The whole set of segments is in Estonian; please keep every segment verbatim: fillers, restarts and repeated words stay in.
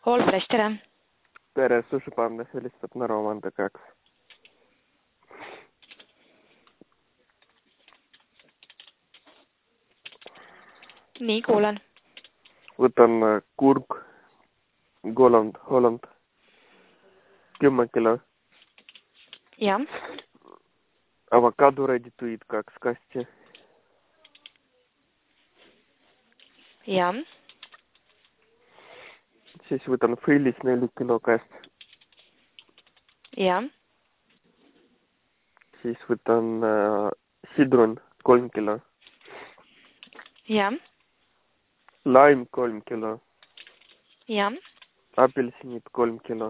Allfresh, tere! Tere, Sushipanda helistab Narvamanda kaks. Nii, kuulen. Võtan kurk, Holland, Holland, kümme kilo. Jah. Avokado ready to eat kaks kasti. Jah. Siis võtan frillis neli kilo kast. Jah. Siis võtan äh, sidrun kolm kilo. Jah. Lime kolm kilo. Jah. Apelsinid kolm kilo.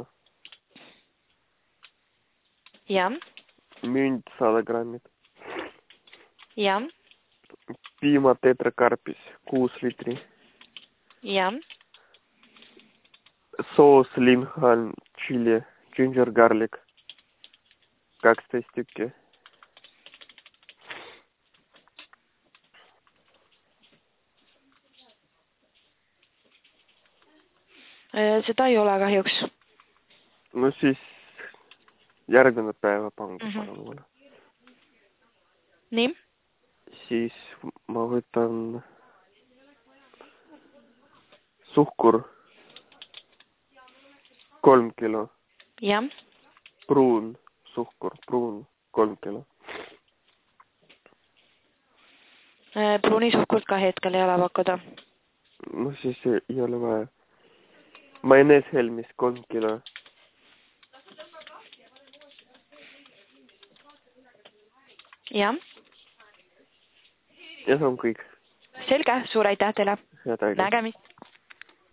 Jah. Münt sada grammit. Jah. Piima tetrakarpis kuus litri. Jah. Soos linhalm, chili, ginger garlic kaksteist tükki. Seda ei ole kahjuks. No siis järgmine päeva pange Mhm. palun mulle. Nii. Siis ma võtan suhkur kolm kilo. Jah. Pruun suhkur, pruun kolm kilo. Pruunisuhkurt ka hetkel ei ole pakkuda. No siis ei ole vaja. Majonees Helmis kolm kilo. Jah. Ja see on kõik. Selge, suur aitäh teile. Head aitäh. Nägemist.